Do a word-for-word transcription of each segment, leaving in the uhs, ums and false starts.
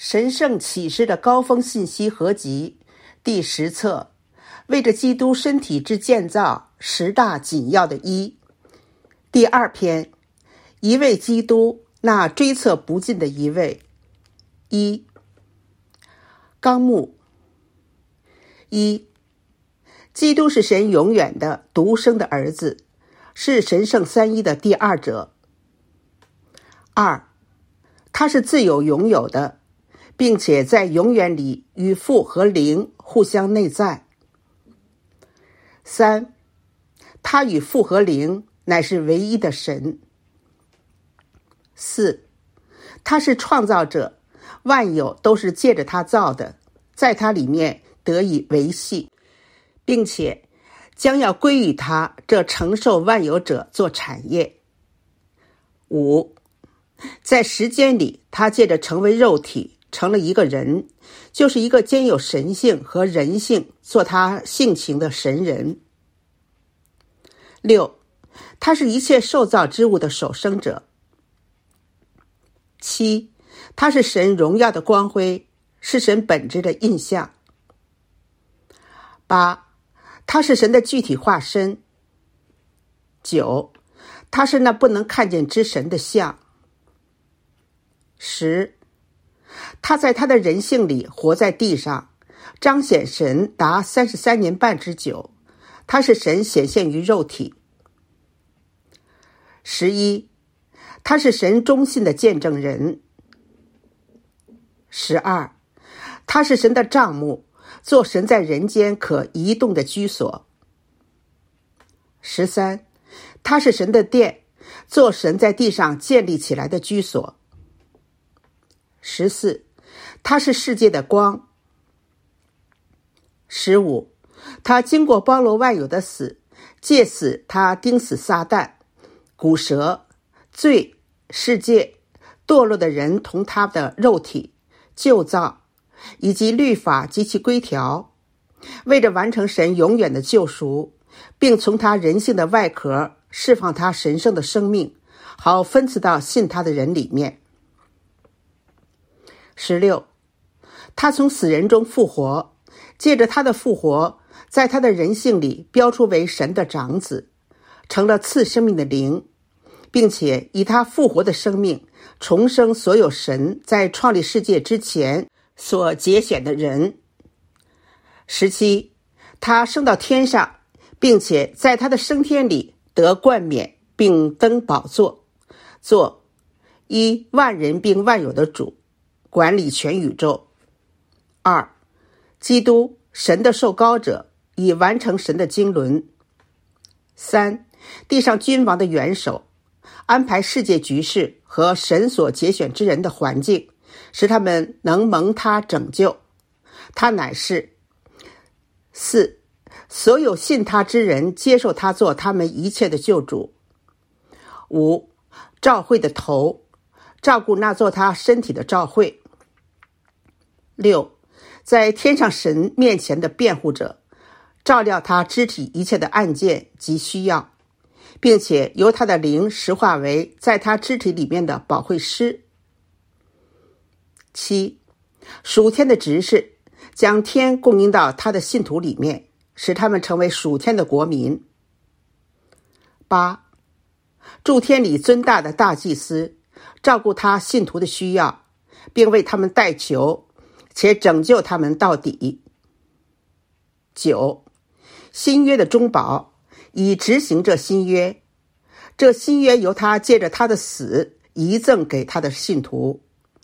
神圣启示的高峰信息合集第十册，为着基督身体之建造十大紧要的一，第二篇，一位基督，那追测不尽的一位。一、纲目。一、基督是神永远的独生的儿子，是神圣三一的第二者。二、他是自有永有的，并且在永远里与父和灵互相内在。三、他与父和灵乃是唯一的神。四、他是创造者，万有都是借着他造的，在他里面得以维系，并且将要归于他这承受万有者做产业。五、在时间里，他借着成为肉体，成了一个人，就是一个兼有神性和人性，做他性情的神人。六、他是一切受造之物的首生者。七、他是神荣耀的光辉，是神本质的印象。八、他是神的具体化身。九、他是那不能看见之神的像。十、他在他的人性里活在地上，彰显神达三十三年半之久，他是神显现于肉体。十一、他是神忠信的见证人。十二、他是神的帐幕，做神在人间可移动的居所。十三、他是神的殿，做神在地上建立起来的居所。十四、他是世界的光。十五、他经过包罗万有的死，借死他钉死撒旦、骨蛇、罪、世界、堕落的人同他的肉体、旧造以及律法及其规条，为着完成神永远的救赎，并从他人性的外壳释放他神圣的生命，好分赐到信他的人里面。十六、他从死人中复活，借着他的复活，在他的人性里标出为神的长子，成了赐生命的灵，并且以他复活的生命重生所有神在创立世界之前所节选的人。十七、他升到天上，并且在他的升天里得冠冕，并登宝座，做一万人并万有的主，管理全宇宙。二、基督，神的受膏者，已完成神的经纶。三、地上君王的元首，安排世界局势和神所节选之人的环境，使他们能蒙他拯救。他乃是四、所有信他之人接受他做他们一切的救主。五、召会的头，照顾那做他身体的召会。六、在天上神面前的辩护者，照料他肢体一切的案件及需要，并且由他的灵实化为在他肢体里面的保惠师。七、属天的执事，将天供应到他的信徒里面，使他们成为属天的国民。八、诸天里尊大的大祭司，照顾他信徒的需要，并为他们代求，且拯救他们到底。九、新约的中保，以执行这新约，这新约由他借着他的死遗赠给他的信徒。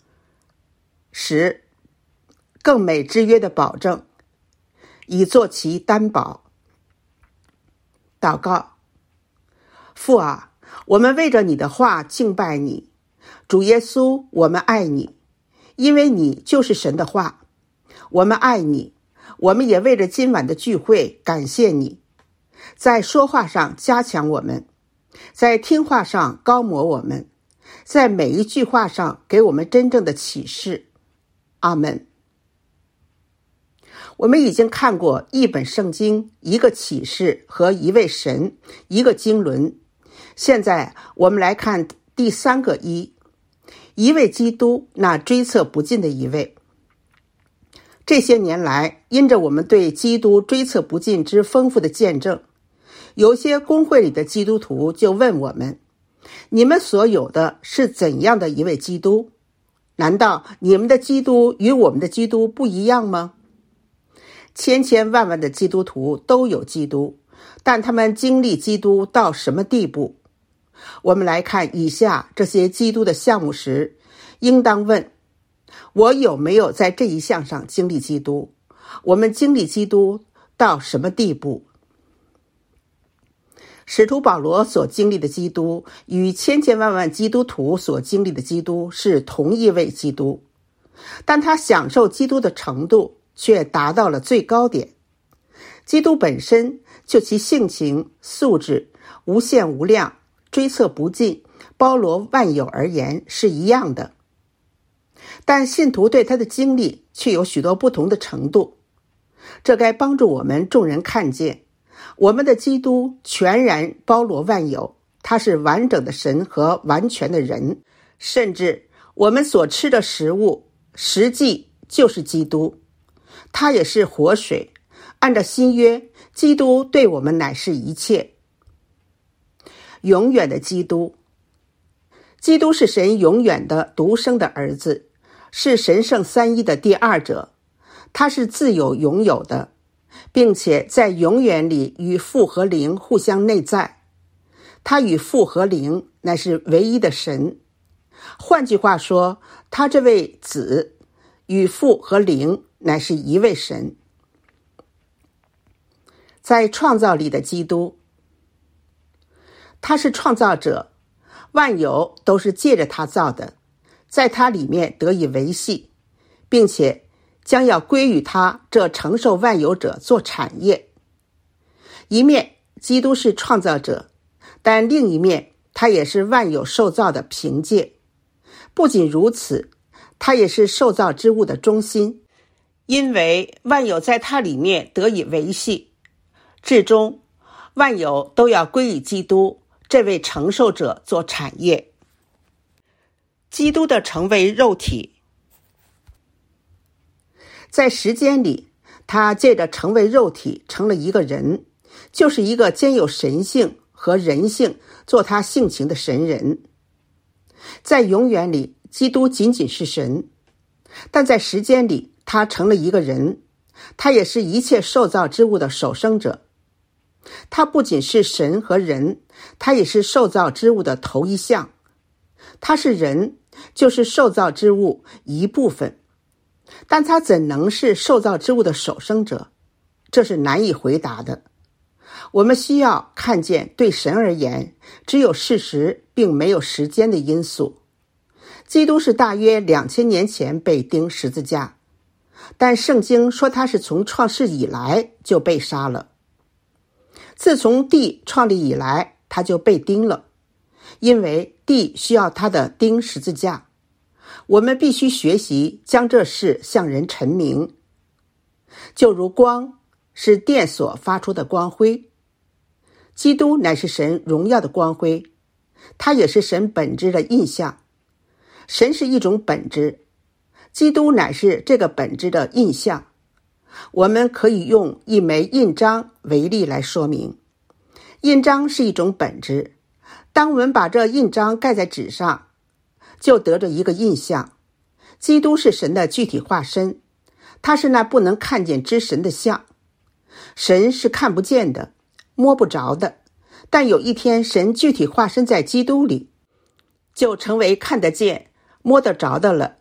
十、更美之约的保证，以作其担保。祷告。父啊，我们为着你的话敬拜你。主耶稣，我们爱你，因为你就是神的话。我们爱你，我们也为着今晚的聚会感谢你，在说话上加强我们，在听话上高摩我们，在每一句话上给我们真正的启示。阿们。我们已经看过一本圣经、一个启示和一位神、一个经纶。现在我们来看第三个一， 一位基督，那追测不尽的一位。这些年来，因着我们对基督追测不尽之丰富的见证，有些公会里的基督徒就问我们，你们所有的是怎样的一位基督？难道你们的基督与我们的基督不一样吗？千千万万的基督徒都有基督，但他们经历基督到什么地步？我们来看以下这些基督的项目时，应当问，我有没有在这一项上经历基督？我们经历基督到什么地步？使徒保罗所经历的基督与千千万万基督徒所经历的基督是同一位基督，但他享受基督的程度却达到了最高点。基督本身就其性情、素质、无限无量、追测不尽、包罗万有而言是一样的，但信徒对他的经历却有许多不同的程度。这该帮助我们众人看见，我们的基督全然包罗万有，他是完整的神和完全的人，甚至我们所吃的食物实际就是基督，他也是活水。按照新约，基督对我们乃是一切。永远的基督，基督是神永远的独生的儿子，是神圣三一的第二者，他是自有永有的，并且在永远里与父和灵互相内在。他与父和灵乃是唯一的神。换句话说，他这位子与父和灵乃是一位神。在创造里的基督，他是创造者，万有都是借着他造的，在他里面得以维系，并且将要归于他这承受万有者做产业。一面基督是创造者，但另一面他也是万有受造的凭借。不仅如此，他也是受造之物的中心，因为万有在他里面得以维系，至终万有都要归于基督这位承受者做产业。基督的成为肉体，在时间里，他借着成为肉体成了一个人，就是一个兼有神性和人性做他性情的神人。在永远里，基督仅仅是神，但在时间里，他成了一个人，他也是一切受造之物的首生者。他不仅是神和人，他也是受造之物的头一项。他是人，就是受造之物一部分，但他怎能是受造之物的首生者？这是难以回答的。我们需要看见，对神而言，只有事实，并没有时间的因素。基督是大约两千年前被钉十字架，但圣经说他是从创世以来就被杀了。自从地创立以来，他就被钉了，因为地需要他的钉十字架。我们必须学习将这事向人陈明。就如光是电所发出的光辉，基督乃是神荣耀的光辉，他也是神本质的印象。神是一种本质，基督乃是这个本质的印象。我们可以用一枚印章为例来说明。印章是一种本质，当我们把这印章盖在纸上，就得着一个印象。基督是神的具体化身，他是那不能看见之神的像。神是看不见的，摸不着的，但有一天神具体化身在基督里，就成为看得见、摸得着的了。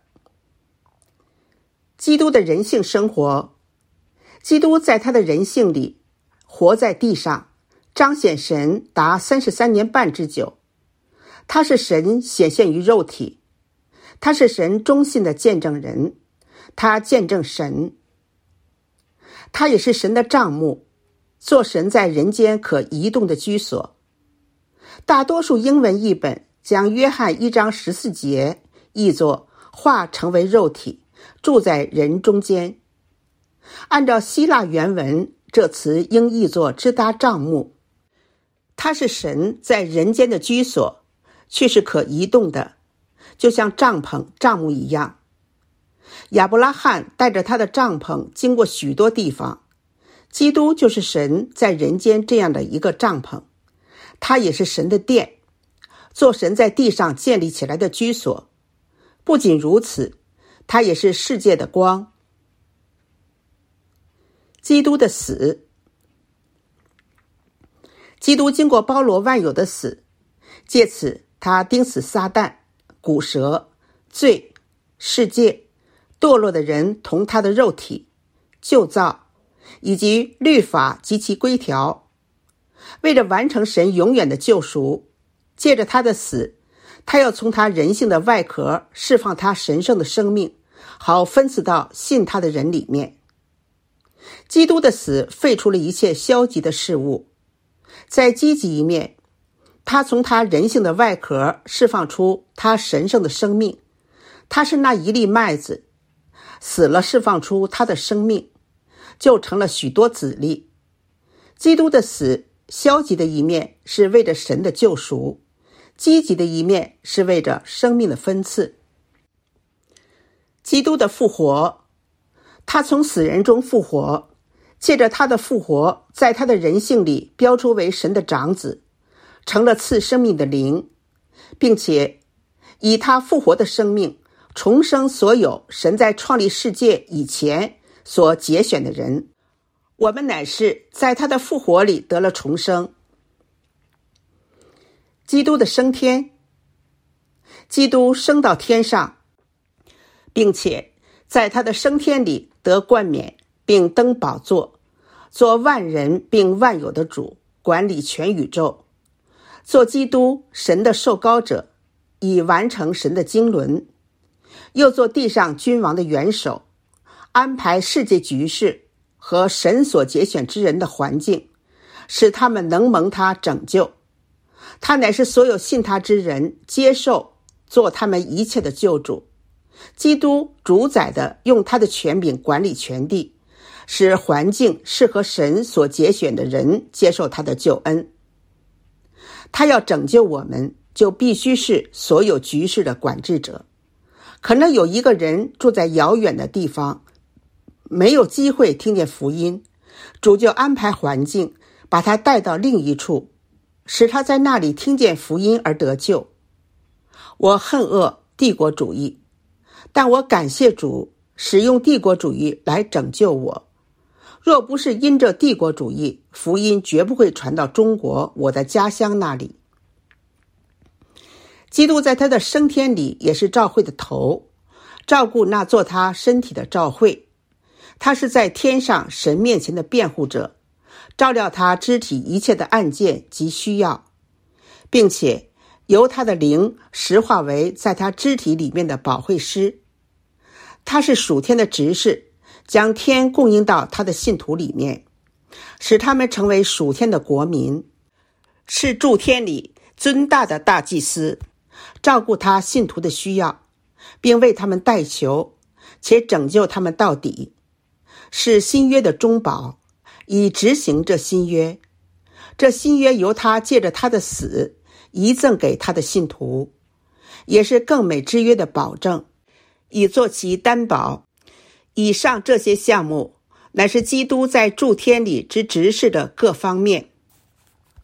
基督的人性生活，基督在他的人性里活在地上，彰显神达三十三年半之久。他是神显现于肉体，他是神忠信的见证人，他见证神。他也是神的帐幕，做神在人间可移动的居所。大多数英文译本将约翰一章十四节译作化成为肉体，住在人中间。按照希腊原文，这词应译作支搭帐幕。他是神在人间的居所，却是可移动的， 就像帐篷、帐幕一样。亚伯拉罕带着他的帐篷经过许多地方，基督就是神在人间这样的一个帐篷，他也是神的殿，做神在地上建立起来的居所。不仅如此，他也是世界的光。基督的死，基督经过包罗万有的死，借此他钉死撒旦、骨蛇、罪、世界、堕落的人同他的肉体、旧造以及律法及其规条。为了完成神永远的救赎，借着他的死，他要从他人性的外壳释放他神圣的生命，好分赐到信他的人里面。基督的死废除了一切消极的事物，在积极一面，他从他人性的外壳释放出他神圣的生命。他是那一粒麦子，死了释放出他的生命，就成了许多子粒。基督的死，消极的一面是为着神的救赎，积极的一面是为着生命的分赐。基督的复活，他从死人中复活，借着他的复活，在他的人性里标出为神的长子，成了赐生命的灵，并且以他复活的生命重生所有神在创立世界以前所节选的人。我们乃是在他的复活里得了重生。基督的升天，基督升到天上，并且在他的升天里得冠冕，并登宝座，做万人并万有的主，管理全宇宙。做基督神的受膏者，以完成神的经纶，又做地上君王的元首，安排世界局势和神所节选之人的环境，使他们能蒙他拯救。他乃是所有信他之人接受做他们一切的救主。基督主宰的用他的权柄管理全地，使环境适合神所节选的人接受他的救恩。他要拯救我们，就必须是所有局势的管制者。可能有一个人住在遥远的地方，没有机会听见福音，主就安排环境，把他带到另一处，使他在那里听见福音而得救。我恨恶帝国主义，但我感谢主使用帝国主义来拯救我。若不是因着帝国主义，福音绝不会传到中国，我的家乡那里。基督在他的升天里也是教会的头，照顾那做他身体的教会。他是在天上神面前的辩护者，照料他肢体一切的案件及需要，并且由他的灵实化为在他肢体里面的保惠师。他是属天的执事，将天供应到他的信徒里面，使他们成为属天的国民，是诸天里尊大的大祭司，照顾他信徒的需要，并为他们代求，且拯救他们到底，是新约的中保，以执行这新约。这新约由他借着他的死遗赠给他的信徒，也是更美之约的保证，以作其担保。以上这些项目乃是基督在诸天里之执事的各方面。